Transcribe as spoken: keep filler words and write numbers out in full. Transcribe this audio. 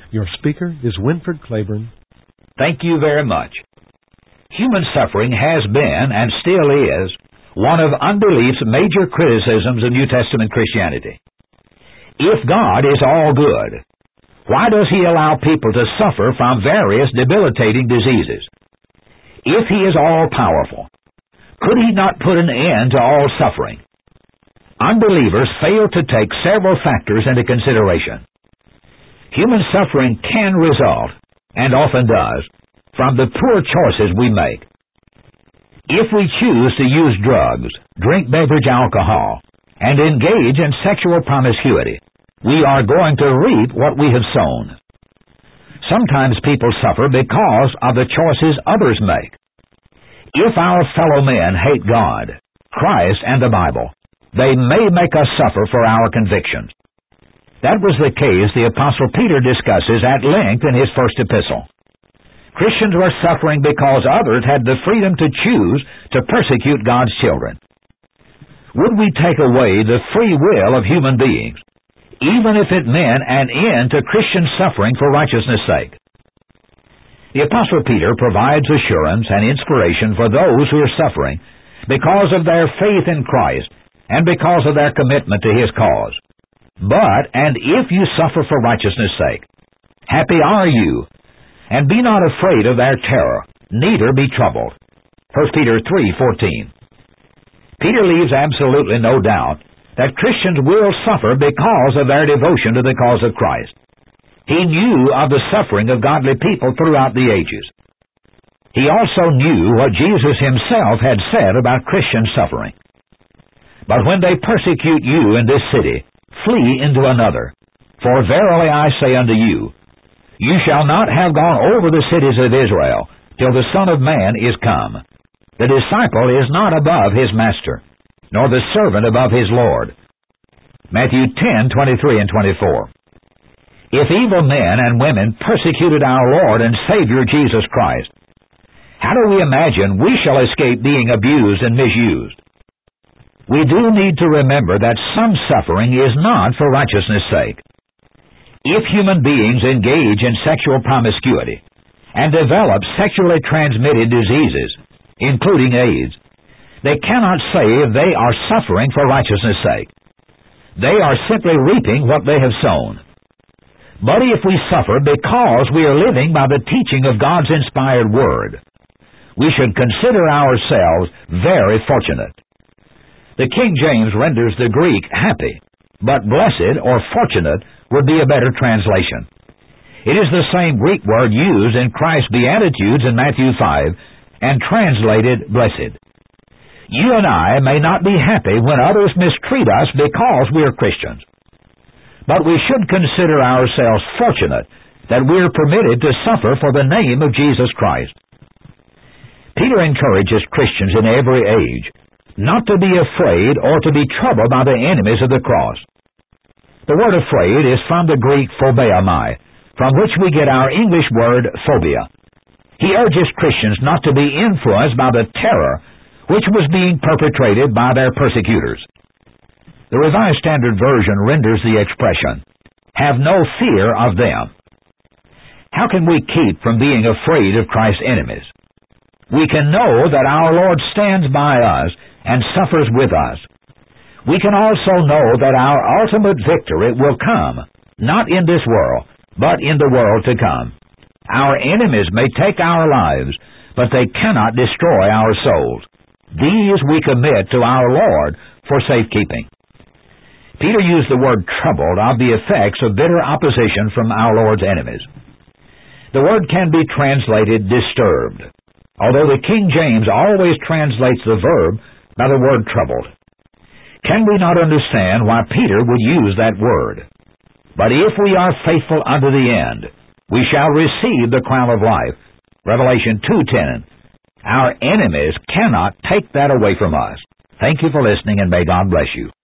Your speaker is Winford Claiborne. Thank you very much. Human suffering has been, and still is, one of unbelief's major criticisms of New Testament Christianity. If God is all good, why does He allow people to suffer from various debilitating diseases? If He is all-powerful, could He not put an end to all suffering? Unbelievers fail to take several factors into consideration. Human suffering can result, and often does, from the poor choices we make. If we choose to use drugs, drink beverage alcohol, and engage in sexual promiscuity, we are going to reap what we have sown. Sometimes people suffer because of the choices others make. If our fellow men hate God, Christ, and the Bible, they may make us suffer for our convictions. That was the case the Apostle Peter discusses at length in his first epistle. Christians were suffering because others had the freedom to choose to persecute God's children. Would we take away the free will of human beings, even if it meant an end to Christian suffering for righteousness' sake? The Apostle Peter provides assurance and inspiration for those who are suffering because of their faith in Christ and because of their commitment to His cause. But, and if you suffer for righteousness' sake, happy are you, and be not afraid of their terror, neither be troubled. First Peter three fourteen. Peter leaves absolutely no doubt that Christians will suffer because of their devotion to the cause of Christ. He knew of the suffering of godly people throughout the ages. He also knew what Jesus Himself had said about Christian suffering. But when they persecute you in this city, flee into another. For verily I say unto you, you shall not have gone over the cities of Israel till the Son of Man is come. The disciple is not above his master, nor the servant above his Lord. Matthew ten twenty-three and twenty-four. If evil men and women persecuted our Lord and Savior Jesus Christ, how do we imagine we shall escape being abused and misused? We do need to remember that some suffering is not for righteousness' sake. If human beings engage in sexual promiscuity and develop sexually transmitted diseases, including AIDS, they cannot say they are suffering for righteousness' sake. They are simply reaping what they have sown. But if we suffer because we are living by the teaching of God's inspired Word, we should consider ourselves very fortunate. The King James renders the Greek happy, but blessed or fortunate would be a better translation. It is the same Greek word used in Christ's Beatitudes in Matthew five and translated blessed. You and I may not be happy when others mistreat us because we are Christians, but we should consider ourselves fortunate that we are permitted to suffer for the name of Jesus Christ. Peter encourages Christians in every age not to be afraid or to be troubled by the enemies of the cross. The word afraid is from the Greek phobeomai, from which we get our English word phobia. He urges Christians not to be influenced by the terror which was being perpetrated by their persecutors. The Revised Standard Version renders the expression, have no fear of them. How can we keep from being afraid of Christ's enemies? We can know that our Lord stands by us and suffers with us. We can also know that our ultimate victory will come, not in this world, but in the world to come. Our enemies may take our lives, but they cannot destroy our souls. These we commit to our Lord for safekeeping. Peter used the word troubled of the effects of bitter opposition from our Lord's enemies. The word can be translated disturbed, although the King James always translates the verb by the word troubled. Can we not understand why Peter would use that word? But if we are faithful unto the end, we shall receive the crown of life. Revelation two ten. Our enemies cannot take that away from us. Thank you for listening, and may God bless you.